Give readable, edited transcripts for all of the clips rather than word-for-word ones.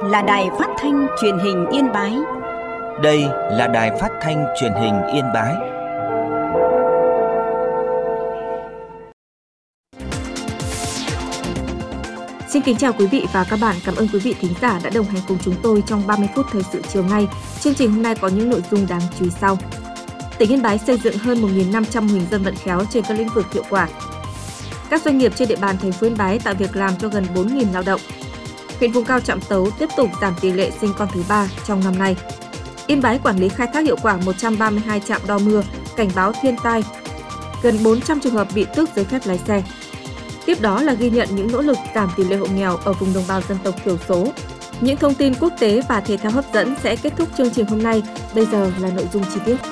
là Đài Phát thanh Truyền hình Yên Bái. Đây là Đài Phát thanh Truyền hình Yên Bái. Xin kính chào quý vị và các bạn. Cảm ơn quý vị thính giả đã đồng hành cùng chúng tôi trong 30 phút thời sự chiều nay. Chương trình hôm nay có những nội dung đáng chú ý sau. Tỉnh Yên Bái xây dựng hơn 1.500 mô hình dân vận khéo trên các lĩnh vực hiệu quả. Các doanh nghiệp trên địa bàn thành phố Yên Bái tạo việc làm cho gần 4.000 lao động. Huyện vùng cao Trạm Tấu tiếp tục giảm tỷ lệ sinh con thứ 3 trong năm nay. Yên Bái quản lý khai thác hiệu quả 132 trạm đo mưa, cảnh báo thiên tai. Gần 400 trường hợp bị tước giấy phép lái xe. Tiếp đó là ghi nhận những nỗ lực giảm tỷ lệ hộ nghèo ở vùng đồng bào dân tộc thiểu số. Những thông tin quốc tế và thể thao hấp dẫn sẽ kết thúc chương trình hôm nay. Bây giờ là nội dung chi tiết.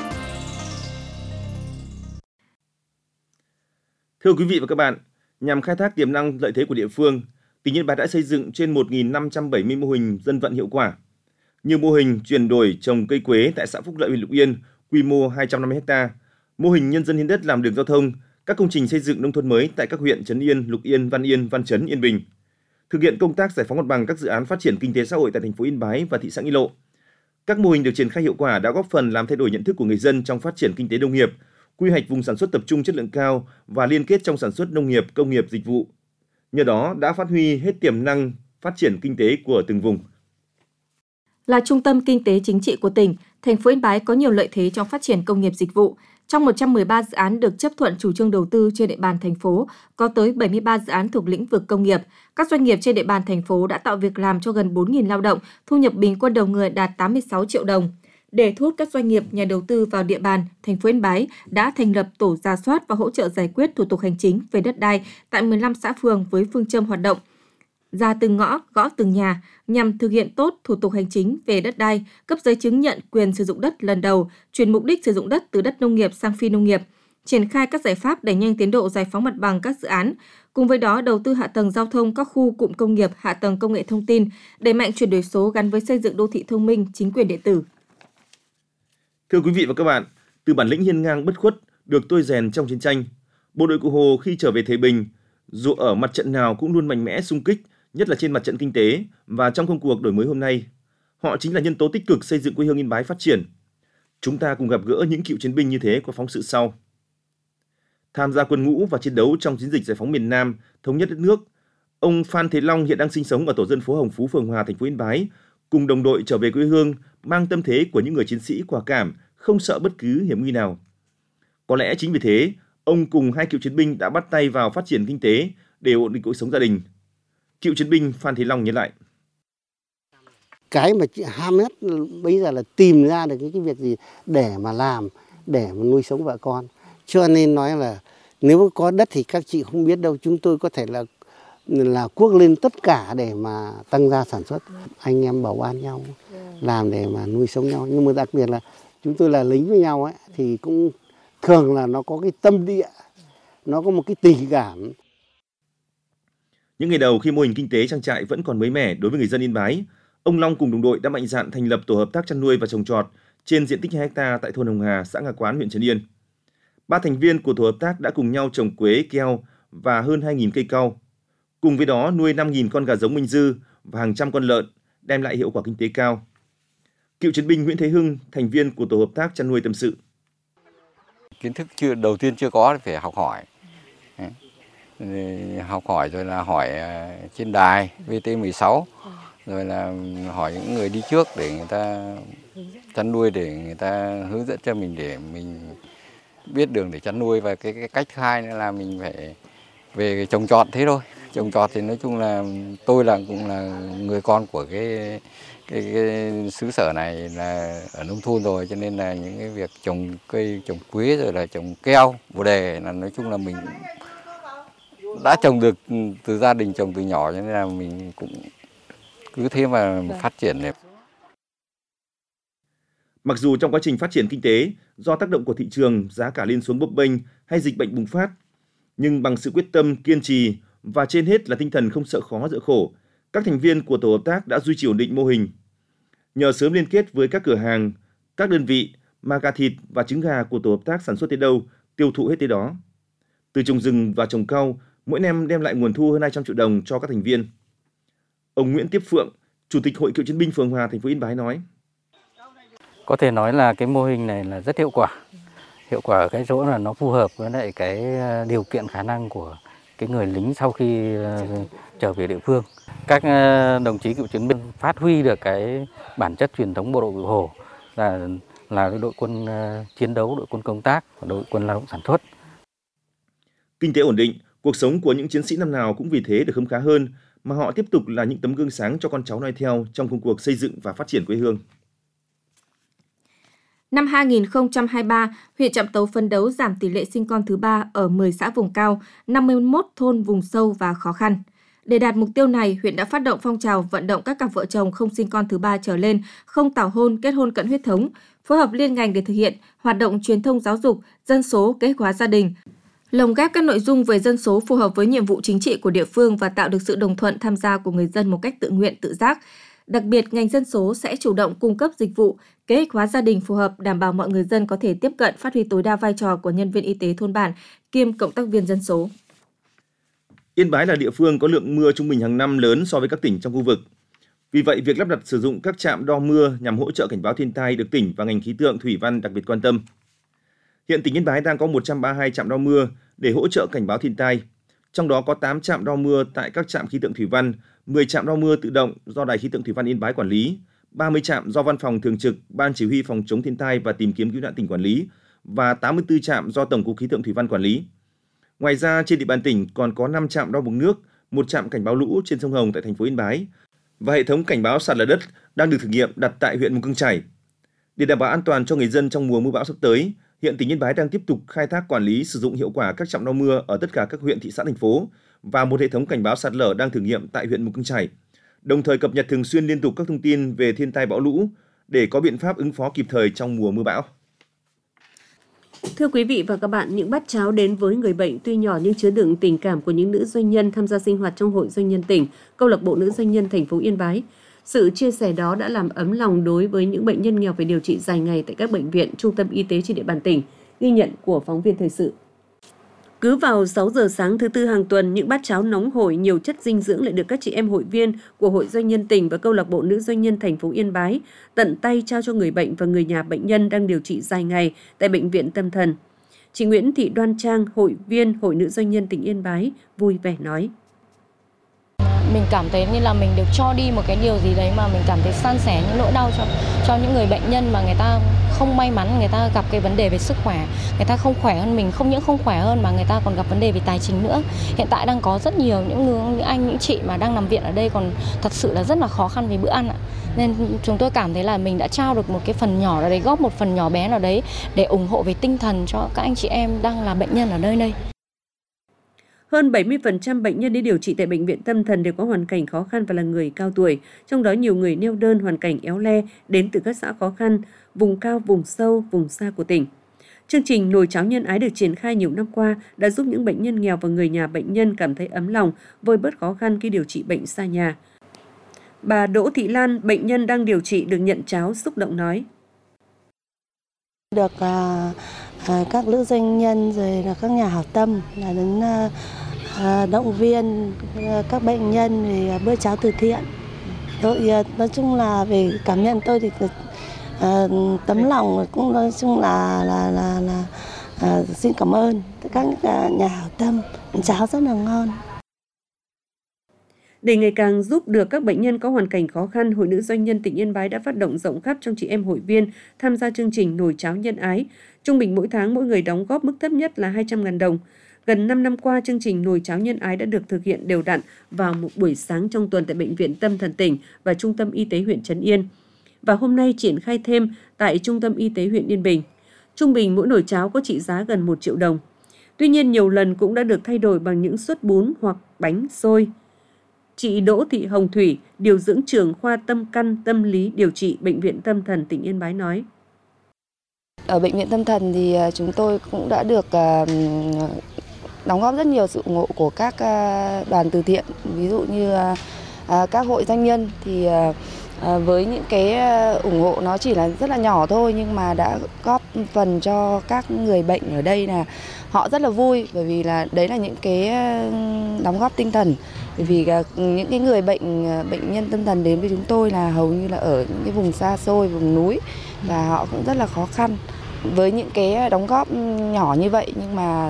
Thưa quý vị và các bạn, nhằm khai thác tiềm năng lợi thế của địa phương, tỉnh Yên Bái đã xây dựng trên 1.570 mô hình dân vận hiệu quả. Như mô hình chuyển đổi trồng cây quế tại xã Phúc Lợi, huyện Lục Yên, quy mô 250 ha, mô hình nhân dân hiến đất làm đường giao thông, các công trình xây dựng nông thôn mới tại các huyện Trấn Yên, Lục Yên, Văn Chấn, Yên Bình. Thực hiện công tác giải phóng mặt bằng các dự án phát triển kinh tế xã hội tại thành phố Yên Bái và thị xã Nghi Lộ. Các mô hình được triển khai hiệu quả đã góp phần làm thay đổi nhận thức của người dân trong phát triển kinh tế nông nghiệp, quy hoạch vùng sản xuất tập trung chất lượng cao và liên kết trong sản xuất nông nghiệp, công nghiệp, dịch vụ. Nhờ đó đã phát huy hết tiềm năng phát triển kinh tế của từng vùng. Là trung tâm kinh tế chính trị của tỉnh, thành phố Yên Bái có nhiều lợi thế trong phát triển công nghiệp dịch vụ. Trong 113 dự án được chấp thuận chủ trương đầu tư trên địa bàn thành phố, có tới 73 dự án thuộc lĩnh vực công nghiệp. Các doanh nghiệp trên địa bàn thành phố đã tạo việc làm cho gần 4.000 lao động, thu nhập bình quân đầu người đạt 86 triệu đồng. Để thu hút các doanh nghiệp, nhà đầu tư vào địa bàn, thành phố Yên Bái đã thành lập tổ rà soát và hỗ trợ giải quyết thủ tục hành chính về đất đai tại 15 xã phường với phương châm hoạt động ra từng ngõ, gõ từng nhà nhằm thực hiện tốt thủ tục hành chính về đất đai, cấp giấy chứng nhận quyền sử dụng đất lần đầu, chuyển mục đích sử dụng đất từ đất nông nghiệp sang phi nông nghiệp, triển khai các giải pháp đẩy nhanh tiến độ giải phóng mặt bằng các dự án. Cùng với đó, đầu tư hạ tầng giao thông các khu cụm công nghiệp, hạ tầng công nghệ thông tin, đẩy mạnh chuyển đổi số gắn với xây dựng đô thị thông minh, chính quyền điện tử. Thưa quý vị và các bạn, từ bản lĩnh hiên ngang bất khuất được tôi rèn trong chiến tranh, bộ đội Cụ Hồ khi trở về Thái Bình, dù ở mặt trận nào cũng luôn mạnh mẽ xung kích, nhất là trên mặt trận kinh tế và trong công cuộc đổi mới hôm nay. Họ chính là nhân tố tích cực xây dựng quê hương Yên Bái phát triển. Chúng ta cùng gặp gỡ những cựu chiến binh như thế qua phóng sự sau. Tham gia quân ngũ và chiến đấu trong chiến dịch giải phóng miền Nam, thống nhất đất nước, ông Phan Thế Long hiện đang sinh sống ở tổ dân phố Hồng Phú, phường Hòa, thành phố Yên Bái, cùng đồng đội trở về quê hương, mang tâm thế của những người chiến sĩ quả cảm, không sợ bất cứ hiểm nguy nào. Có lẽ chính vì thế, ông cùng hai cựu chiến binh đã bắt tay vào phát triển kinh tế để ổn định cuộc sống gia đình. Cựu chiến binh Phan Thế Long nhớ lại. Cái mà chị ham nhất bây giờ là tìm ra được cái việc gì để mà làm, để mà nuôi sống vợ con. Cho nên nói là nếu có đất thì các chị không biết đâu, chúng tôi có thể là cuốc lên tất cả để mà tăng gia sản xuất. Anh em bảo ban nhau, làm để mà nuôi sống nhau. Nhưng mà đặc biệt là chúng tôi là lính với nhau ấy, thì cũng thường là nó có cái tâm địa, nó có một cái tình cảm. Những ngày đầu khi mô hình kinh tế trang trại vẫn còn mới mẻ đối với người dân Yên Bái, ông Long cùng đồng đội đã mạnh dạn thành lập tổ hợp tác chăn nuôi và trồng trọt trên diện tích 2 ha tại thôn Hồng Hà, xã Ngà Quán, huyện Trấn Yên. 3 thành viên của tổ hợp tác đã cùng nhau trồng quế, keo và hơn 2.000 cây cau. Cùng với đó nuôi 5.000 con gà giống Minh Dư và hàng trăm con lợn, đem lại hiệu quả kinh tế cao. Cựu chiến binh Nguyễn Thế Hưng, thành viên của tổ hợp tác chăn nuôi tâm sự. Kiến thức đầu tiên chưa có phải học hỏi. Học hỏi rồi là hỏi trên đài VT16, rồi là hỏi những người đi trước để người ta chăn nuôi, để người ta hướng dẫn cho mình để mình biết đường để chăn nuôi. Và cái cách thứ hai nữa là mình phải về trồng trọt thế thôi. Trồng trọt thì nói chung là tôi cũng là người con của cái xứ sở này, là ở nông thôn rồi, cho nên là những cái việc trồng cây, trồng quế rồi là trồng keo, bồ đề là nói chung là mình đã trồng được từ gia đình trồng từ nhỏ, cho nên là mình cũng cứ thế mà phát triển này. Mặc dù trong quá trình phát triển kinh tế, do tác động của thị trường, giá cả lên xuống bấp bênh hay dịch bệnh bùng phát, nhưng bằng sự quyết tâm, kiên trì và trên hết là tinh thần không sợ khó sợ khổ, các thành viên của tổ hợp tác đã duy trì ổn định mô hình. Nhờ sớm liên kết với các cửa hàng, các đơn vị mà gà thịt và trứng gà của tổ hợp tác sản xuất tới đâu, tiêu thụ hết tới đó. Từ trồng rừng và trồng cau, mỗi năm đem lại nguồn thu hơn 200 triệu đồng cho các thành viên. Ông Nguyễn Tiếp Phượng, Chủ tịch Hội Cựu chiến binh phường Hòa, thành phố Yên Bái nói: Có thể nói là cái mô hình này là rất hiệu quả. Hiệu quả ở cái chỗ là nó phù hợp với lại cái điều kiện khả năng của cái người lính sau khi trở về địa phương. Các đồng chí cựu chiến binh phát huy được cái bản chất truyền thống bộ đội Cụ Hồ là đội quân chiến đấu, đội quân công tác, đội quân lao động sản xuất. Kinh tế ổn định, cuộc sống của những chiến sĩ năm nào cũng vì thế được khấm khá hơn, mà họ tiếp tục là những tấm gương sáng cho con cháu noi theo trong công cuộc xây dựng và phát triển quê hương. Năm 2023, huyện Trạm Tấu phấn đấu giảm tỷ lệ sinh con thứ 3 ở 10 xã vùng cao, 51 thôn vùng sâu và khó khăn. Để đạt mục tiêu này, huyện đã phát động phong trào vận động các cặp vợ chồng không sinh con thứ 3 trở lên, không tảo hôn, kết hôn cận huyết thống, phối hợp liên ngành để thực hiện hoạt động truyền thông giáo dục, dân số, kế hoạch hóa gia đình, lồng ghép các nội dung về dân số phù hợp với nhiệm vụ chính trị của địa phương và tạo được sự đồng thuận tham gia của người dân một cách tự nguyện, tự giác. Đặc biệt, ngành dân số sẽ chủ động cung cấp dịch vụ, kế hoạch hóa gia đình phù hợp, đảm bảo mọi người dân có thể tiếp cận, phát huy tối đa vai trò của nhân viên y tế thôn bản kiêm cộng tác viên dân số. Yên Bái là địa phương có lượng mưa trung bình hàng năm lớn so với các tỉnh trong khu vực. Vì vậy, việc lắp đặt sử dụng các trạm đo mưa nhằm hỗ trợ cảnh báo thiên tai được tỉnh và ngành khí tượng thủy văn đặc biệt quan tâm. Hiện tỉnh Yên Bái đang có 132 trạm đo mưa để hỗ trợ cảnh báo thiên tai. Trong đó có 8 trạm đo mưa tại các trạm khí tượng thủy văn, 10 trạm đo mưa tự động do Đài khí tượng thủy văn Yên Bái quản lý, 30 trạm do Văn phòng Thường trực Ban Chỉ huy Phòng chống thiên tai và tìm kiếm cứu nạn tỉnh quản lý và 84 trạm do Tổng cục Khí tượng thủy văn quản lý. Ngoài ra, trên địa bàn tỉnh còn có 5 trạm đo mực nước, 1 trạm cảnh báo lũ trên sông Hồng tại thành phố Yên Bái và hệ thống cảnh báo sạt lở đất đang được thử nghiệm đặt tại huyện Mù Căng Chải. Để đảm bảo an toàn cho người dân trong mùa mưa bão sắp tới, hiện tỉnh Yên Bái đang tiếp tục khai thác quản lý sử dụng hiệu quả các trạm đo mưa ở tất cả các huyện, thị xã, thành phố và một hệ thống cảnh báo sạt lở đang thử nghiệm tại huyện Mù Căng Chải, đồng thời cập nhật thường xuyên liên tục các thông tin về thiên tai bão lũ để có biện pháp ứng phó kịp thời trong mùa mưa bão. Thưa quý vị và các bạn, những bát cháo đến với người bệnh tuy nhỏ nhưng chứa đựng tình cảm của những nữ doanh nhân tham gia sinh hoạt trong Hội Doanh nhân tỉnh, Câu lạc bộ Nữ doanh nhân thành phố Yên Bái. Sự chia sẻ đó đã làm ấm lòng đối với những bệnh nhân nghèo phải điều trị dài ngày tại các bệnh viện, trung tâm y tế trên địa bàn tỉnh, ghi nhận của phóng viên thời sự. Cứ vào 6 giờ sáng thứ Tư hàng tuần, những bát cháo nóng hổi nhiều chất dinh dưỡng lại được các chị em hội viên của Hội Doanh nhân tỉnh và Câu lạc bộ Nữ doanh nhân thành phố Yên Bái tận tay trao cho người bệnh và người nhà bệnh nhân đang điều trị dài ngày tại bệnh viện tâm thần. Chị Nguyễn Thị Đoan Trang, hội viên Hội Nữ doanh nhân tỉnh Yên Bái vui vẻ nói: Mình cảm thấy như là mình được cho đi một cái điều gì đấy mà mình cảm thấy san sẻ những nỗi đau cho những người bệnh nhân mà người ta không may mắn, người ta gặp cái vấn đề về sức khỏe, người ta không khỏe hơn mình, không những không khỏe hơn mà người ta còn gặp vấn đề về tài chính nữa. Hiện tại đang có rất nhiều những anh, những chị mà đang nằm viện ở đây còn thật sự là rất là khó khăn về bữa ăn ạ. Nên chúng tôi cảm thấy là mình đã trao được một cái phần nhỏ nào đấy, góp một phần nhỏ bé nào đấy để ủng hộ về tinh thần cho các anh chị em đang là bệnh nhân ở nơi đây. Hơn 70% bệnh nhân đi điều trị tại bệnh viện tâm thần đều có hoàn cảnh khó khăn và là người cao tuổi, trong đó nhiều người neo đơn, hoàn cảnh éo le đến từ các xã khó khăn, vùng cao, vùng sâu, vùng xa của tỉnh. Chương trình Nồi cháo nhân ái được triển khai nhiều năm qua đã giúp những bệnh nhân nghèo và người nhà bệnh nhân cảm thấy ấm lòng, vơi bớt khó khăn khi điều trị bệnh xa nhà. Bà Đỗ Thị Lan, bệnh nhân đang điều trị được nhận cháo, xúc động nói: Được các nữ doanh nhân rồi là các nhà hảo tâm là đến động viên các bệnh nhân về bữa cháo từ thiện. Nói chung là về cảm nhận tôi thì tấm lòng cũng nói chung là xin cảm ơn các nhà hảo tâm, cháo rất là ngon. Để ngày càng giúp được các bệnh nhân có hoàn cảnh khó khăn, Hội Nữ doanh nhân tỉnh Yên Bái đã phát động rộng khắp trong chị em hội viên tham gia chương trình Nồi cháo nhân ái. Trung bình mỗi tháng mỗi người đóng góp mức thấp nhất là 200.000 đồng. Gần 5 năm qua, chương trình Nồi cháo nhân ái đã được thực hiện đều đặn vào một buổi sáng trong tuần tại Bệnh viện Tâm thần tỉnh và Trung tâm Y tế huyện Trấn Yên. Và hôm nay triển khai thêm tại Trung tâm Y tế huyện Yên Bình. Trung bình mỗi nồi cháo có trị giá gần 1 triệu đồng. Tuy nhiên nhiều lần cũng đã được thay đổi bằng những suất bún hoặc bánh xôi. Chị Đỗ Thị Hồng Thủy, điều dưỡng trưởng khoa tâm căn tâm lý điều trị Bệnh viện Tâm thần tỉnh Yên Bái nói: Ở Bệnh viện Tâm thần thì chúng tôi cũng đã được đóng góp rất nhiều sự ủng hộ của các đoàn từ thiện, ví dụ như các hội doanh nhân thì với những cái ủng hộ nó chỉ là rất là nhỏ thôi, nhưng mà đã góp phần cho các người bệnh ở đây là họ rất là vui, bởi vì là đấy là những cái đóng góp tinh thần. Bởi vì những cái người bệnh nhân tâm thần đến với chúng tôi là hầu như là ở những cái vùng xa xôi, vùng núi, và họ cũng rất là khó khăn. Với những cái đóng góp nhỏ như vậy nhưng mà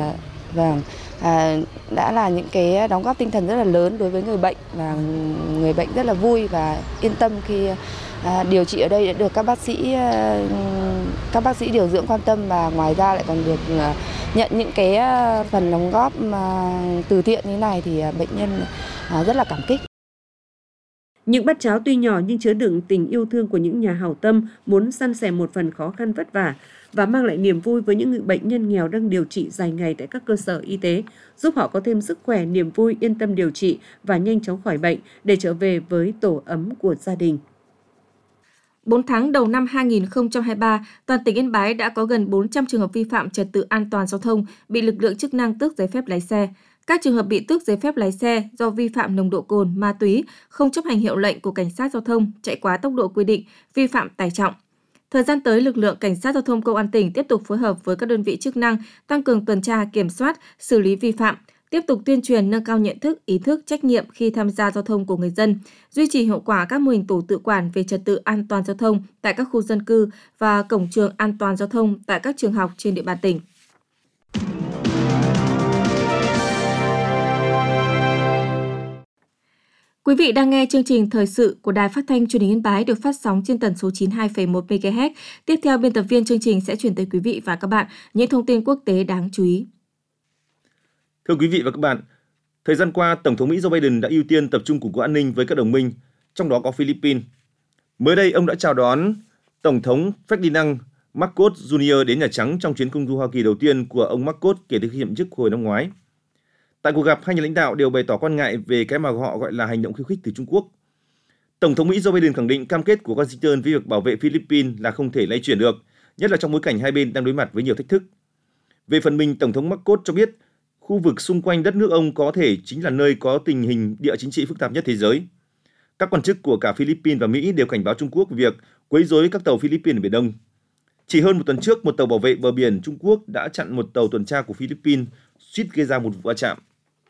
đã là những cái đóng góp tinh thần rất là lớn đối với người bệnh, và người bệnh rất là vui và yên tâm khi điều trị ở đây đã được các bác sĩ điều dưỡng quan tâm, và ngoài ra lại còn được nhận những cái phần đóng góp từ thiện như này thì bệnh nhân rất là cảm kích. Những bát cháo tuy nhỏ nhưng chứa đựng tình yêu thương của những nhà hảo tâm muốn san sẻ một phần khó khăn vất vả và mang lại niềm vui với những người bệnh nhân nghèo đang điều trị dài ngày tại các cơ sở y tế, giúp họ có thêm sức khỏe, niềm vui, yên tâm điều trị và nhanh chóng khỏi bệnh để trở về với tổ ấm của gia đình. 4 tháng đầu năm 2023, toàn tỉnh Yên Bái đã có gần 400 trường hợp vi phạm trật tự an toàn giao thông bị lực lượng chức năng tước giấy phép lái xe. Các trường hợp bị tước giấy phép lái xe do vi phạm nồng độ cồn, ma túy, không chấp hành hiệu lệnh của cảnh sát giao thông, chạy quá tốc độ quy định, vi phạm tải trọng. Thời gian tới, lực lượng cảnh sát giao thông công an tỉnh tiếp tục phối hợp với các đơn vị chức năng tăng cường tuần tra, kiểm soát, xử lý vi phạm, tiếp tục tuyên truyền nâng cao nhận thức, ý thức, trách nhiệm khi tham gia giao thông của người dân, duy trì hiệu quả các mô hình tổ tự quản về trật tự an toàn giao thông tại các khu dân cư và cổng trường an toàn giao thông tại các trường học trên địa bàn tỉnh. Quý vị đang nghe chương trình thời sự của Đài Phát thanh Truyền hình Yên Bái được phát sóng trên tần số 92,1 MHz. Tiếp theo, biên tập viên chương trình sẽ chuyển tới quý vị và các bạn những thông tin quốc tế đáng chú ý. Thưa quý vị và các bạn, thời gian qua, Tổng thống Mỹ Joe Biden đã ưu tiên tập trung củng cố an ninh với các đồng minh, trong đó có Philippines. Mới đây, ông đã chào đón Tổng thống Ferdinand Marcos Jr. đến Nhà Trắng trong chuyến công du Hoa Kỳ đầu tiên của ông Marcos kể từ khi nhậm chức hồi năm ngoái. Tại cuộc gặp, hai nhà lãnh đạo đều bày tỏ quan ngại về cái mà họ gọi là hành động khiêu khích từ Trung Quốc. Tổng thống Mỹ Joe Biden khẳng định cam kết của Washington với việc bảo vệ Philippines là không thể lay chuyển được, nhất là trong bối cảnh hai bên đang đối mặt với nhiều thách thức. Về phần mình, Tổng thống Marcos cho biết khu vực xung quanh đất nước ông có thể chính là nơi có tình hình địa chính trị phức tạp nhất thế giới. Các quan chức của cả Philippines và Mỹ đều cảnh báo Trung Quốc về việc quấy rối các tàu Philippines ở Biển Đông. Chỉ hơn một tuần trước, một tàu bảo vệ bờ biển Trung Quốc đã chặn một tàu tuần tra của Philippines, suýt gây ra một vụ va chạm.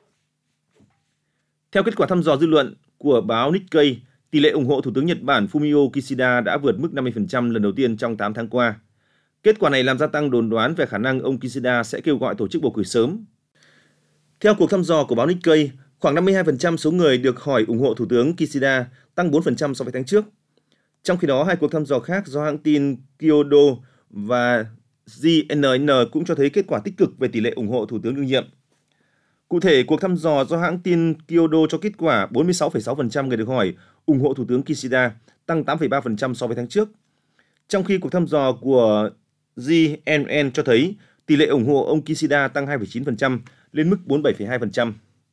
Theo kết quả thăm dò dư luận của báo Nikkei, tỷ lệ ủng hộ Thủ tướng Nhật Bản Fumio Kishida đã vượt mức 50% lần đầu tiên trong 8 tháng qua. Kết quả này làm gia tăng đồn đoán về khả năng ông Kishida sẽ kêu gọi tổ chức bầu cử sớm. Theo cuộc thăm dò của báo Nikkei, khoảng 52% số người được hỏi ủng hộ Thủ tướng Kishida, tăng 4% so với tháng trước. Trong khi đó, hai cuộc thăm dò khác do hãng tin Kyodo và JNN cũng cho thấy kết quả tích cực về tỷ lệ ủng hộ Thủ tướng đương nhiệm. Cụ thể, cuộc thăm dò do hãng tin Kyodo cho kết quả 46,6% người được hỏi ủng hộ Thủ tướng Kishida, tăng 8,3% so với tháng trước. Trong khi cuộc thăm dò của JNN cho thấy tỷ lệ ủng hộ ông Kishida tăng 2,9% lên mức 47,2%.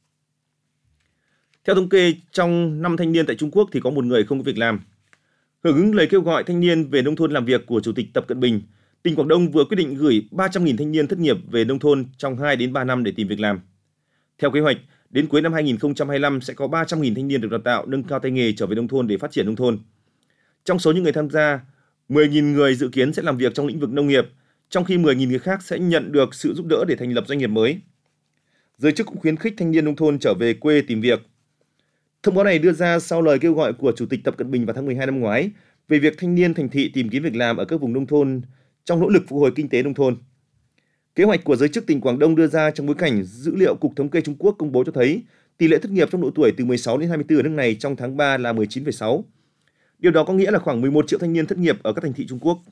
Theo thống kê, trong 5 thanh niên tại Trung Quốc thì có một người không có việc làm. Hưởng ứng lời kêu gọi thanh niên về nông thôn làm việc của Chủ tịch Tập Cận Bình, tỉnh Quảng Đông vừa quyết định gửi 300.000 thanh niên thất nghiệp về nông thôn trong 2 đến 3 năm để tìm việc làm. Theo kế hoạch, đến cuối năm 2025 sẽ có 300.000 thanh niên được đào tạo nâng cao tay nghề trở về nông thôn để phát triển nông thôn. Trong số những người tham gia, 10.000 người dự kiến sẽ làm việc trong lĩnh vực nông nghiệp, trong khi 10.000 người khác sẽ nhận được sự giúp đỡ để thành lập doanh nghiệp mới. Giới chức cũng khuyến khích thanh niên nông thôn trở về quê tìm việc. Thông báo này đưa ra sau lời kêu gọi của Chủ tịch Tập Cận Bình vào tháng 12 năm ngoái về việc thanh niên thành thị tìm kiếm việc làm ở các vùng nông thôn trong nỗ lực phục hồi kinh tế nông thôn. Kế hoạch của giới chức tỉnh Quảng Đông đưa ra trong bối cảnh dữ liệu Cục Thống kê Trung Quốc công bố cho thấy tỷ lệ thất nghiệp trong độ tuổi từ 16 đến 24 ở nước này trong tháng 3 là 19,6. Điều đó có nghĩa là khoảng 11 triệu thanh niên thất nghiệp ở các thành thị Trung Quốc.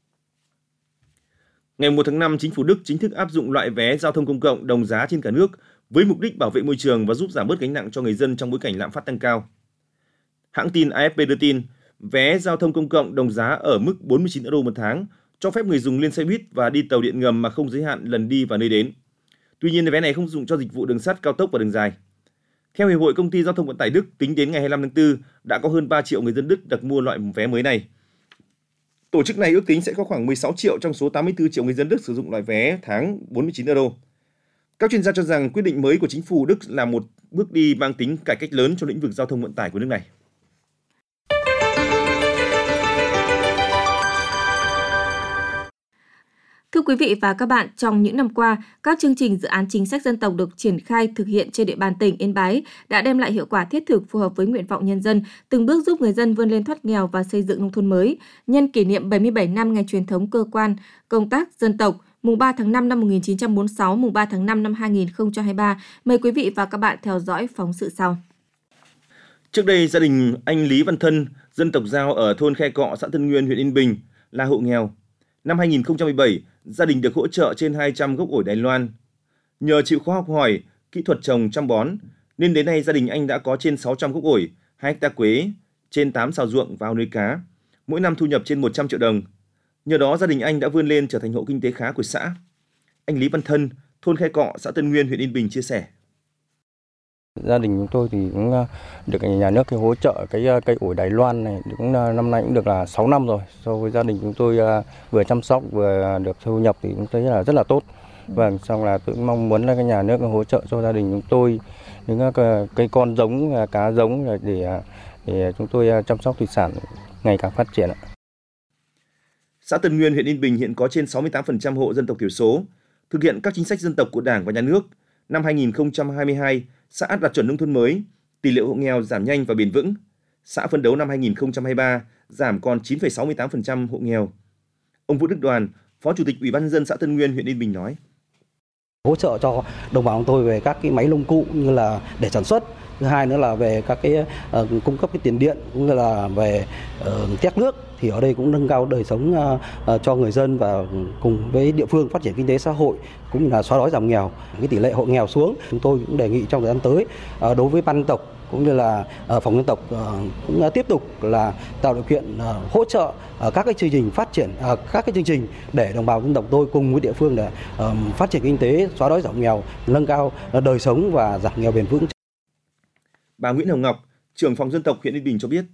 Ngày 1 tháng 5, chính phủ Đức chính thức áp dụng loại vé giao thông công cộng đồng giá trên cả nước với mục đích bảo vệ môi trường và giúp giảm bớt gánh nặng cho người dân trong bối cảnh lạm phát tăng cao. Hãng tin AFP đưa tin, vé giao thông công cộng đồng giá ở mức 49 euro một tháng, cho phép người dùng lên xe buýt và đi tàu điện ngầm mà không giới hạn lần đi và nơi đến. Tuy nhiên, vé này không dùng cho dịch vụ đường sắt, cao tốc và đường dài. Theo Hiệp hội Công ty Giao thông Vận tải Đức, tính đến ngày 25 tháng 4, đã có hơn 3 triệu người dân Đức đặt mua loại vé mới này. Tổ chức này ước tính sẽ có khoảng 16 triệu trong số 84 triệu người dân Đức sử dụng loại vé tháng 49 euro. Các chuyên gia cho rằng quyết định mới của chính phủ Đức là một bước đi mang tính cải cách lớn cho lĩnh vực giao thông vận tải của nước này. Thưa quý vị và các bạn, trong những năm qua, các chương trình dự án chính sách dân tộc được triển khai thực hiện trên địa bàn tỉnh Yên Bái đã đem lại hiệu quả thiết thực phù hợp với nguyện vọng nhân dân, từng bước giúp người dân vươn lên thoát nghèo và xây dựng nông thôn mới. Nhân kỷ niệm 77 năm ngày truyền thống cơ quan công tác dân tộc, mùng 3 tháng 5 năm 1946, mùng 3 tháng 5 năm 2023, mời quý vị và các bạn theo dõi phóng sự sau. Trước đây, gia đình anh Lý Văn Thân, dân tộc Dao ở thôn Khe Cọ, xã Tân Nguyên, huyện Yên Bình là hộ nghèo. Năm 2017, gia đình được hỗ trợ trên 200 gốc ổi Đài Loan. Nhờ chịu khó học hỏi, kỹ thuật trồng chăm bón, nên đến nay gia đình anh đã có trên 600 gốc ổi, 2 hecta quế, trên 8 sào ruộng và ao nuôi cá. Mỗi năm thu nhập trên 100 triệu đồng. Nhờ đó gia đình anh đã vươn lên trở thành hộ kinh tế khá của xã. Anh Lý Văn Thân, thôn Khe Cọ, xã Tân Nguyên, huyện Yên Bình chia sẻ. Gia đình chúng tôi thì cũng được nhà nước hỗ trợ cái cây ổi Đài Loan này cũng năm nay cũng được là 6 năm rồi. So với gia đình chúng tôi vừa chăm sóc vừa được thu nhập thì chúng thấy là rất là tốt. Vâng, xong là tôi cũng mong muốn là cái nhà nước hỗ trợ cho gia đình chúng tôi những cây con giống, cá giống để chúng tôi chăm sóc thủy sản ngày càng phát triển. Xã Tân Nguyên, huyện Yên Bình hiện có trên 68% hộ dân tộc thiểu số. Thực hiện các chính sách dân tộc của Đảng và Nhà nước, năm 2022, xã đạt chuẩn nông thôn mới, tỷ lệ hộ nghèo giảm nhanh và bền vững. Xã phấn đấu năm 2023 giảm còn 9,68% hộ nghèo. Ông Vũ Đức Đoàn, Phó Chủ tịch Ủy ban nhân dân xã Tân Nguyên, huyện Yên Bình nói: Hỗ trợ cho đồng bào chúng tôi về các cái máy nông cụ như là để sản xuất. Thứ hai nữa là về các cái cung cấp cái tiền điện cũng như là về tét nước, thì ở đây cũng nâng cao đời sống cho người dân và cùng với địa phương phát triển kinh tế xã hội cũng như là xóa đói giảm nghèo, cái tỷ lệ hộ nghèo xuống. Chúng tôi cũng đề nghị trong thời gian tới đối với ban dân tộc cũng như là phòng dân tộc cũng tiếp tục là tạo điều kiện hỗ trợ các cái chương trình phát triển các cái chương trình để đồng bào dân tộc tôi cùng với địa phương để phát triển kinh tế, xóa đói giảm nghèo, nâng cao đời sống và giảm nghèo bền vững. Bà Nguyễn Hồng Ngọc, trưởng phòng dân tộc huyện Yên Bình cho biết: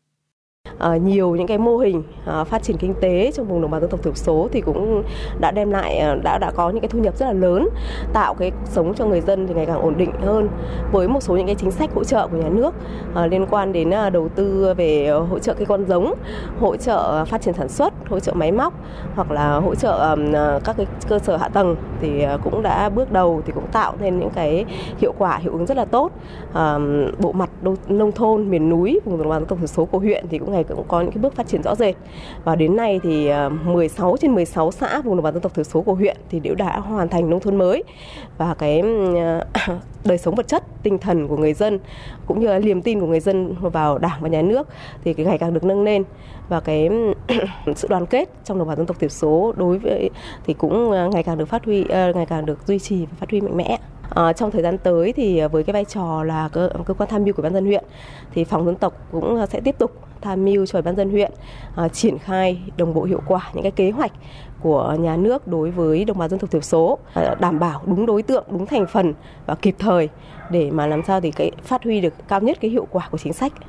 nhiều những cái mô hình phát triển kinh tế trong vùng đồng bào dân tộc thiểu số thì cũng đã đem lại đã có những cái thu nhập rất là lớn, tạo cái sống cho người dân thì ngày càng ổn định hơn, với một số những cái chính sách hỗ trợ của nhà nước liên quan đến đầu tư về hỗ trợ cây con giống, hỗ trợ phát triển sản xuất, hỗ trợ máy móc hoặc là hỗ trợ các cái cơ sở hạ tầng thì cũng đã bước đầu thì cũng tạo nên những cái hiệu ứng rất là tốt. Bộ mặt nông thôn miền núi vùng đồng bào dân tộc thiểu số của huyện thì cũng có những cái bước phát triển rõ rệt, và đến nay thì 16 trên 16 xã vùng đồng bào dân tộc thiểu số của huyện thì đều đã hoàn thành nông thôn mới, và cái đời sống vật chất, tinh thần của người dân cũng như là niềm tin của người dân vào Đảng và Nhà nước thì ngày càng được nâng lên, và cái sự đoàn kết trong đồng bào dân tộc thiểu số đối với thì cũng ngày càng được phát huy, ngày càng được duy trì và phát huy mạnh mẽ. Trong thời gian tới thì với cái vai trò là cơ quan tham mưu của Ban dân huyện thì phòng dân tộc cũng sẽ tiếp tục tham mưu cho Ban dân huyện triển khai đồng bộ hiệu quả những cái kế hoạch của nhà nước đối với đồng bào dân tộc thiểu số, đảm bảo đúng đối tượng, đúng thành phần và kịp thời để mà làm sao thì cái phát huy được cao nhất cái hiệu quả của chính sách.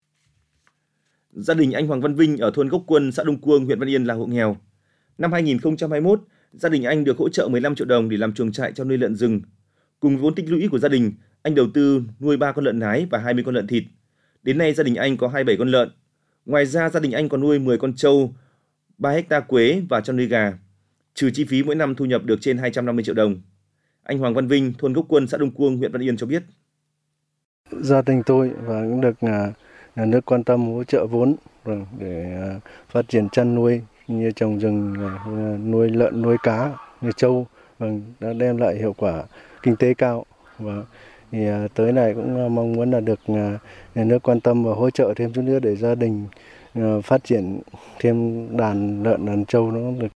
Gia đình anh Hoàng Văn Vinh ở thôn Gốc Quân, xã Đông Cuông, huyện Văn Yên là hộ nghèo. Năm 2021, gia đình anh được hỗ trợ 15 triệu đồng để làm chuồng trại cho nuôi lợn rừng. Cùng vốn tích lũy của gia đình, anh đầu tư nuôi 3 con lợn nái và 20 con lợn thịt. Đến nay gia đình anh có 27 con lợn. Ngoài ra gia đình anh còn nuôi 10 con trâu, 3 hecta quế và chăn nuôi gà. Trừ chi phí mỗi năm thu nhập được trên 250 triệu đồng. Anh Hoàng Văn Vinh, thôn Gốc Quân, xã Đông Cuông, huyện Văn Yên cho biết: Gia đình tôi và cũng được nhà nước quan tâm hỗ trợ vốn để phát triển chăn nuôi như trồng rừng, nuôi lợn, nuôi cá, nuôi trâu, đã đem lại hiệu quả kinh tế cao, và thì tới này cũng mong muốn là được nhà nước quan tâm và hỗ trợ thêm chút nữa để gia đình phát triển thêm đàn lợn, đàn trâu nó được.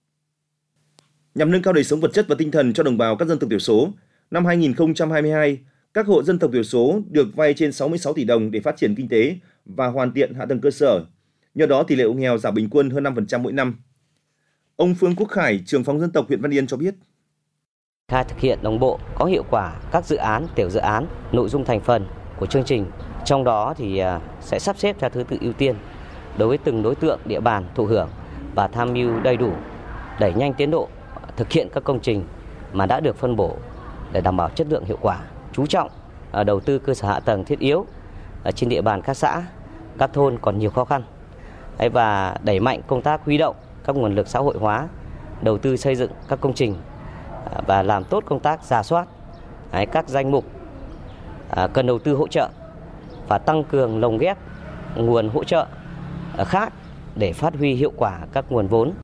Nhằm nâng cao đời sống vật chất và tinh thần cho đồng bào các dân tộc thiểu số, năm 2022, các hộ dân tộc thiểu số được vay trên 66 tỷ đồng để phát triển kinh tế và hoàn thiện hạ tầng cơ sở. Nhờ đó tỷ lệ hộ nghèo giảm bình quân hơn 5% mỗi năm. Ông Phương Quốc Khải, trưởng phòng dân tộc huyện Văn Yên cho biết: khai thực hiện đồng bộ có hiệu quả các dự án, tiểu dự án, nội dung thành phần của chương trình. Trong đó thì sẽ sắp xếp theo thứ tự ưu tiên đối với từng đối tượng địa bàn thụ hưởng và tham mưu đầy đủ, đẩy nhanh tiến độ thực hiện các công trình mà đã được phân bổ để đảm bảo chất lượng hiệu quả. Chú trọng đầu tư cơ sở hạ tầng thiết yếu trên địa bàn các xã, các thôn còn nhiều khó khăn, và đẩy mạnh công tác huy động các nguồn lực xã hội hóa đầu tư xây dựng các công trình và làm tốt công tác rà soát các danh mục cần đầu tư hỗ trợ và tăng cường lồng ghép nguồn hỗ trợ khác để phát huy hiệu quả các nguồn vốn.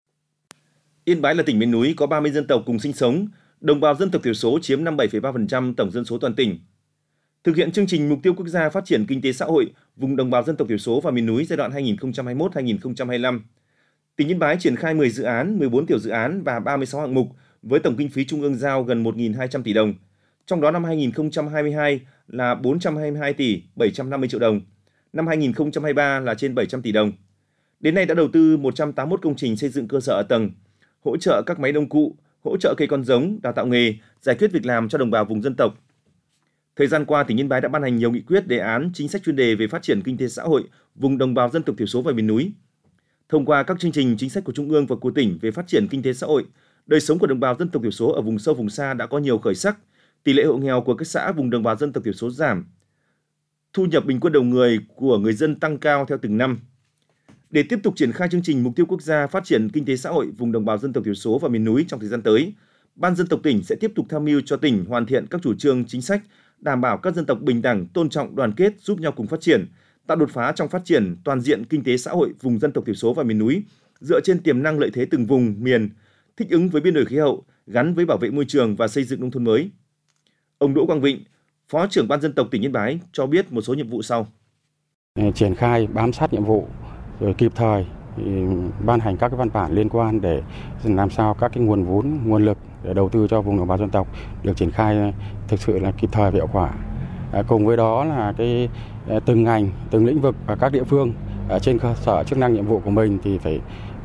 Yên Bái là tỉnh miền núi có 30 dân tộc cùng sinh sống, đồng bào dân tộc thiểu số chiếm 57,3% tổng dân số toàn tỉnh. Thực hiện chương trình Mục tiêu Quốc gia Phát triển Kinh tế Xã hội vùng đồng bào dân tộc thiểu số và miền núi giai đoạn 2021-2025, tỉnh Yên Bái triển khai 10 dự án, 14 tiểu dự án và 36 hạng mục với tổng kinh phí trung ương giao gần 1.200 tỷ đồng. Trong đó năm 2022 là 422 tỷ 750 triệu đồng, năm 2023 là trên 700 tỷ đồng. Đến nay đã đầu tư 181 công trình xây dựng cơ sở hạ tầng, hỗ trợ các máy nông cụ, hỗ trợ cây con giống, đào tạo nghề, giải quyết việc làm cho đồng bào vùng dân tộc. Thời gian qua, tỉnh Yên Bái đã ban hành nhiều nghị quyết, đề án, chính sách chuyên đề về phát triển kinh tế xã hội vùng đồng bào dân tộc thiểu số và miền núi. Thông qua các chương trình chính sách của Trung ương và của tỉnh về phát triển kinh tế xã hội, đời sống của đồng bào dân tộc thiểu số ở vùng sâu vùng xa đã có nhiều khởi sắc, tỷ lệ hộ nghèo của các xã vùng đồng bào dân tộc thiểu số giảm, thu nhập bình quân đầu người của người dân tăng cao theo từng năm. Để tiếp tục triển khai chương trình Mục tiêu Quốc gia Phát triển Kinh tế Xã hội vùng đồng bào dân tộc thiểu số và miền núi trong thời gian tới, Ban Dân tộc tỉnh sẽ tiếp tục tham mưu cho tỉnh hoàn thiện các chủ trương chính sách, đảm bảo các dân tộc bình đẳng, tôn trọng, đoàn kết, giúp nhau cùng phát triển, tạo đột phá trong phát triển toàn diện kinh tế xã hội vùng dân tộc thiểu số và miền núi, dựa trên tiềm năng lợi thế từng vùng, miền, thích ứng với biến đổi khí hậu, gắn với bảo vệ môi trường và xây dựng nông thôn mới. Ông Đỗ Quang Vịnh, Phó trưởng Ban Dân tộc tỉnh Yên Bái cho biết một số nhiệm vụ sau. Triển khai bám sát nhiệm vụ, rồi kịp thời ban hành các cái văn bản liên quan để làm sao các cái nguồn vốn, nguồn lực để đầu tư cho vùng đồng bào dân tộc được triển khai thực sự là kịp thời và hiệu quả. Cùng với đó là cái từng ngành, từng lĩnh vực và các địa phương trên cơ sở chức năng nhiệm vụ của mình thì phải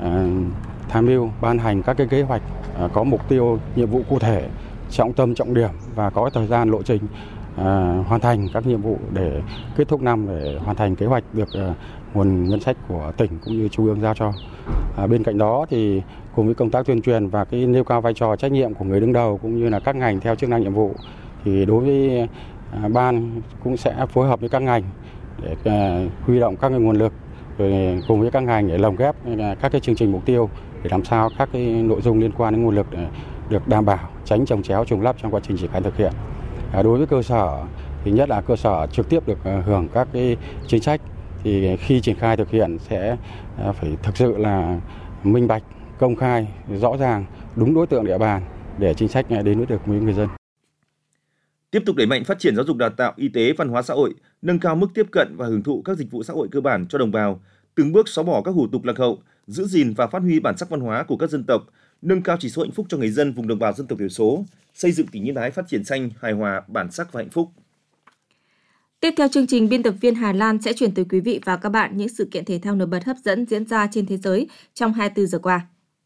tham mưu ban hành các cái kế hoạch có mục tiêu, nhiệm vụ cụ thể, trọng tâm, trọng điểm và có thời gian lộ trình hoàn thành các nhiệm vụ để kết thúc năm để hoàn thành kế hoạch được nguồn ngân sách của tỉnh cũng như trung ương giao cho. Bên cạnh đó thì cùng với công tác tuyên truyền và cái nêu cao vai trò trách nhiệm của người đứng đầu cũng như là các ngành theo chức năng nhiệm vụ thì đối với ban cũng sẽ phối hợp với các ngành để huy động các cái nguồn lực rồi cùng với các ngành để lồng ghép các cái chương trình mục tiêu để làm sao các cái nội dung liên quan đến nguồn lực được đảm bảo, tránh chồng chéo trùng lắp trong quá trình triển khai thực hiện. Đối với cơ sở thì nhất là cơ sở trực tiếp được hưởng các cái chính sách thì khi triển khai thực hiện sẽ phải thực sự là minh bạch, công khai, rõ ràng, đúng đối tượng địa bàn để chính sách đến với được người dân. Tiếp tục đẩy mạnh phát triển giáo dục đào tạo, y tế, văn hóa xã hội, nâng cao mức tiếp cận và hưởng thụ các dịch vụ xã hội cơ bản cho đồng bào, từng bước xóa bỏ các hủ tục lạc hậu, giữ gìn và phát huy bản sắc văn hóa của các dân tộc, nâng cao chỉ số hạnh phúc cho người dân vùng đồng bào dân tộc thiểu số, xây dựng tỉnh Yên Bái phát triển xanh, hài hòa, bản sắc và hạnh phúc. Tiếp theo chương trình, biên tập viên Hà Lan sẽ chuyển tới quý vị và các bạn những sự kiện thể thao nổi bật hấp dẫn diễn ra trên thế giới trong 24 giờ qua.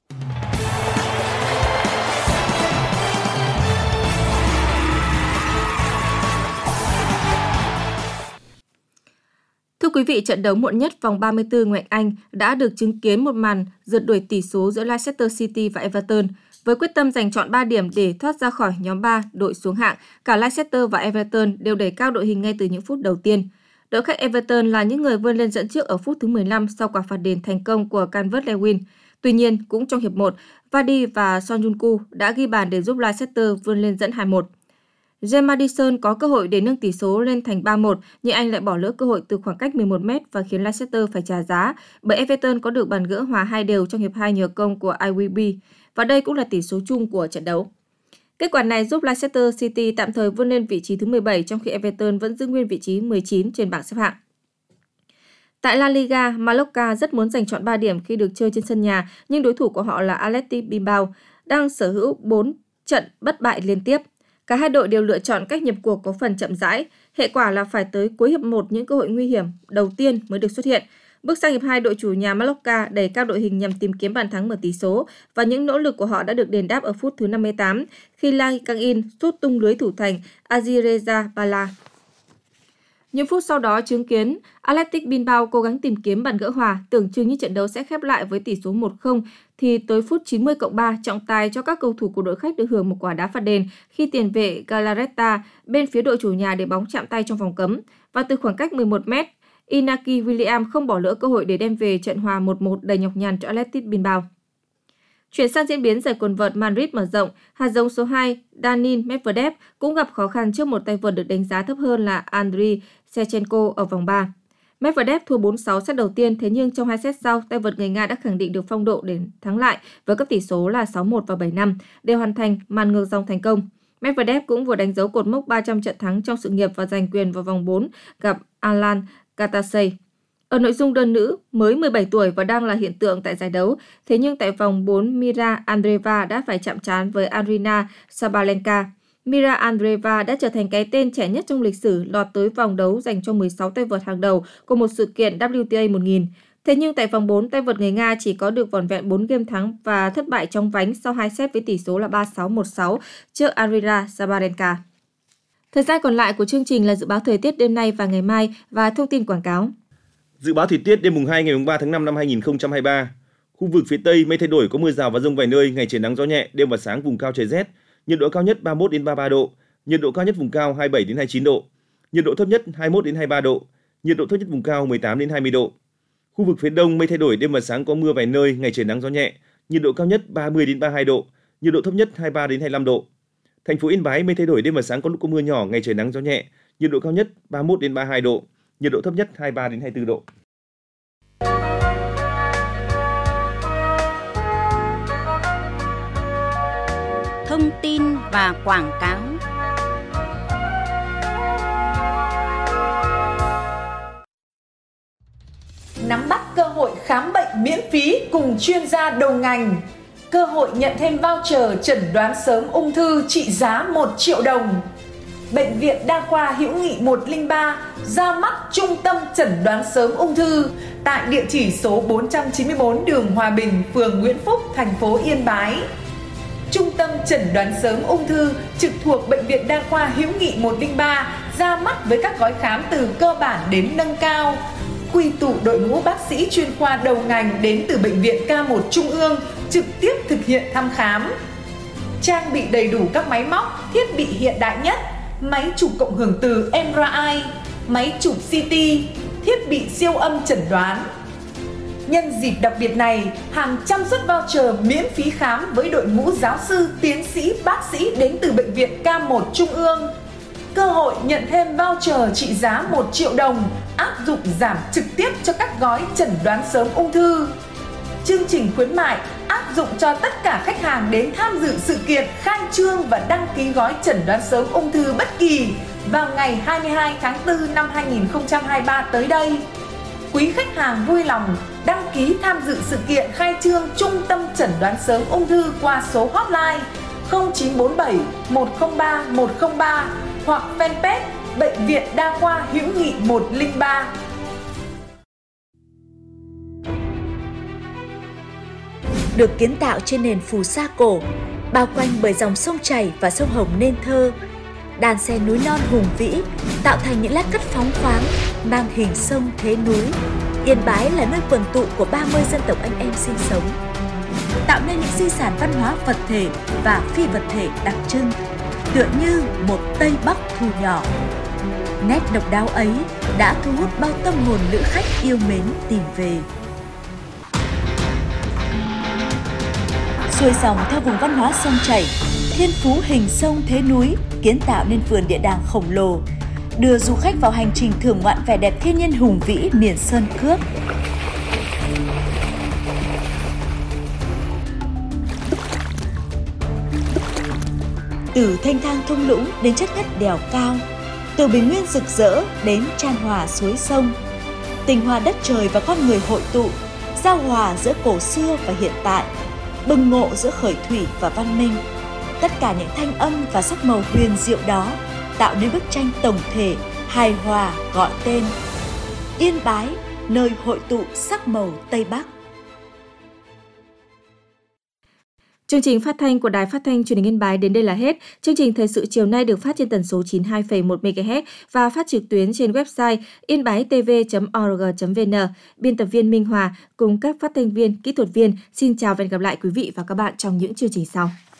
Thưa quý vị, trận đấu muộn nhất vòng 34 ngoại hạng Anh đã được chứng kiến một màn rượt đuổi tỷ số giữa Leicester City và Everton. Với quyết tâm giành trọn 3 điểm để thoát ra khỏi nhóm 3 đội xuống hạng, cả Leicester và Everton đều đẩy cao đội hình ngay từ những phút đầu tiên. Đội khách Everton là những người vươn lên dẫn trước ở phút thứ 15 sau quả phạt đền thành công của Calvert-Lewin. Tuy nhiên, cũng trong hiệp 1, Vardy và Son Heung-min đã ghi bàn để giúp Leicester vươn lên dẫn 2-1. James Maddison có cơ hội để nâng tỷ số lên thành 3-1, nhưng anh lại bỏ lỡ cơ hội từ khoảng cách 11 m và khiến Leicester phải trả giá, bởi Everton có được bàn gỡ hòa 2-2 trong hiệp 2 nhờ công của Iwobi, và đây cũng là tỷ số chung của trận đấu. Kết quả này giúp Leicester City tạm thời vươn lên vị trí thứ 17, trong khi Everton vẫn giữ nguyên vị trí 19 trên bảng xếp hạng. Tại La Liga, Mallorca rất muốn giành trọn 3 điểm khi được chơi trên sân nhà, nhưng đối thủ của họ là Athletic Bilbao đang sở hữu 4 trận bất bại liên tiếp. Cả hai đội đều lựa chọn cách nhập cuộc có phần chậm rãi, hệ quả là phải tới cuối hiệp 1 những cơ hội nguy hiểm đầu tiên mới được xuất hiện. Bước sang hiệp 2, đội chủ nhà Mallorca đẩy cao đội hình nhằm tìm kiếm bàn thắng mở tỷ số, và những nỗ lực của họ đã được đền đáp ở phút thứ 58 khi Lahi Kang-in sút tung lưới thủ thành Azireza Bala. Những phút sau đó chứng kiến Athletic Bilbao cố gắng tìm kiếm bàn gỡ hòa, tưởng chừng như trận đấu sẽ khép lại với tỷ số 1-0, thì tới phút 90+3, trọng tài cho các cầu thủ của đội khách được hưởng một quả đá phạt đền khi tiền vệ Galarreta bên phía đội chủ nhà để bóng chạm tay trong vòng cấm, và từ khoảng cách 11 m, Inaki Williams không bỏ lỡ cơ hội để đem về trận hòa 1-1 đầy nhọc nhằn cho Athletic Bilbao. Chuyển sang diễn biến giải quần vợt Madrid mở rộng, hạt giống số 2 Daniil Medvedev cũng gặp khó khăn trước một tay vợt được đánh giá thấp hơn là Andriy Shevchenko ở vòng 3. Medvedev thua 4-6 set đầu tiên, thế nhưng trong 2 set sau, tay vợt người Nga đã khẳng định được phong độ để thắng lại với các tỷ số là 6-1 và 7-5, để hoàn thành màn ngược dòng thành công. Medvedev cũng vừa đánh dấu cột mốc 300 trận thắng trong sự nghiệp và giành quyền vào vòng 4 gặp Alan Katasey. Ở nội dung đơn nữ, mới 17 tuổi và đang là hiện tượng tại giải đấu, thế nhưng tại vòng 4 Mira Andreeva đã phải chạm trán với Aryna Sabalenka. Mira Andreeva đã trở thành cái tên trẻ nhất trong lịch sử lọt tới vòng đấu dành cho 16 tay vợt hàng đầu của một sự kiện WTA 1000. Thế nhưng tại vòng 4, tay vợt người Nga chỉ có được vỏn vẹn 4 game thắng và thất bại trong vánh sau 2 set với tỷ số là 3-6, 1-6 trước Aryna Sabalenka. Thời gian còn lại của chương trình là dự báo thời tiết đêm nay và ngày mai và thông tin quảng cáo. Dự báo thời tiết đêm mùng 2 ngày mùng 3 tháng 5 năm 2023. Khu vực phía Tây mây thay đổi, có mưa rào và dông vài nơi, ngày trời nắng gió nhẹ, đêm và sáng vùng cao trời rét. Nhiệt độ cao nhất 31 đến 33 độ, nhiệt độ cao nhất vùng cao 27 đến 29 độ, nhiệt độ thấp nhất 21 đến 23 độ, nhiệt độ thấp nhất vùng cao 18 đến 20 độ. Khu vực phía Đông mây thay đổi, đêm và sáng có mưa vài nơi, ngày trời nắng gió nhẹ, nhiệt độ cao nhất 30 đến 32 độ, nhiệt độ thấp nhất 23 đến 25 độ. Thành phố Yên Bái mây thay đổi, đêm và sáng có lúc có mưa nhỏ, ngày trời nắng gió nhẹ, nhiệt độ cao nhất 31 đến 32 độ, nhiệt độ thấp nhất 23 đến 24 độ. Thông tin và quảng cáo. Nắm bắt cơ hội khám bệnh miễn phí cùng chuyên gia đầu ngành. Cơ hội nhận thêm voucher chẩn đoán sớm ung thư trị giá 1 triệu đồng. Bệnh viện Đa khoa Hữu Nghị 103 ra mắt trung tâm chẩn đoán sớm ung thư tại địa chỉ số 494 đường Hòa Bình, phường Nguyễn Phúc, thành phố Yên Bái. Trung tâm chẩn đoán sớm ung thư trực thuộc Bệnh viện Đa khoa Hữu Nghị 103 ra mắt với các gói khám từ cơ bản đến nâng cao, quy tụ đội ngũ bác sĩ chuyên khoa đầu ngành đến từ Bệnh viện K1 Trung ương trực tiếp thực hiện thăm khám. Trang bị đầy đủ các máy móc, thiết bị hiện đại nhất, máy chụp cộng hưởng từ MRI, máy chụp CT, thiết bị siêu âm chẩn đoán. Nhân dịp đặc biệt này, hàng trăm suất voucher miễn phí khám với đội ngũ giáo sư, tiến sĩ, bác sĩ đến từ Bệnh viện K1 Trung ương. Cơ hội nhận thêm voucher trị giá 1 triệu đồng, áp dụng giảm trực tiếp cho các gói chẩn đoán sớm ung thư. Chương trình khuyến mại áp dụng cho tất cả khách hàng đến tham dự sự kiện khai trương và đăng ký gói chẩn đoán sớm ung thư bất kỳ vào ngày 22 tháng 4 năm 2023 tới đây. Quý khách hàng vui lòng đăng ký tham dự sự kiện khai trương Trung tâm chẩn đoán sớm ung thư qua số hotline 0947 103 103 hoặc fanpage Bệnh viện Đa khoa Hữu Nghị 103. Được kiến tạo trên nền phù sa cổ, bao quanh bởi dòng sông chảy và sông Hồng nên thơ, đàn xen núi non hùng vĩ tạo thành những lát cắt phóng khoáng mang hình sông thế núi. Yên Bái là nơi quần tụ của 30 dân tộc anh em sinh sống, tạo nên những di sản văn hóa vật thể và phi vật thể đặc trưng, tựa như một Tây Bắc thu nhỏ. Nét độc đáo ấy đã thu hút bao tâm hồn lữ khách yêu mến tìm về. Xuôi dòng theo vùng văn hóa sông chảy, thiên phú hình sông thế núi kiến tạo nên vườn địa đàng khổng lồ, đưa du khách vào hành trình thưởng ngoạn vẻ đẹp thiên nhiên hùng vĩ miền Sơn Cước. Từ thanh thang thung lũng đến chất ngất đèo cao, từ bình nguyên rực rỡ đến chan hòa suối sông, tình hòa đất trời và con người hội tụ, giao hòa giữa cổ xưa và hiện tại, bừng ngộ giữa khởi thủy và văn minh. Tất cả những thanh âm và sắc màu huyền diệu đó tạo nên bức tranh tổng thể, hài hòa gọi tên Yên Bái, nơi hội tụ sắc màu Tây Bắc. Chương trình phát thanh của Đài Phát thanh Truyền hình Yên Bái đến đây là hết. Chương trình thời sự chiều nay được phát trên tần số 92,1 MHz và phát trực tuyến trên website yên-bái-tv.org.vn. Biên tập viên Minh Hòa cùng các phát thanh viên, kỹ thuật viên xin chào và hẹn gặp lại quý vị và các bạn trong những chương trình sau.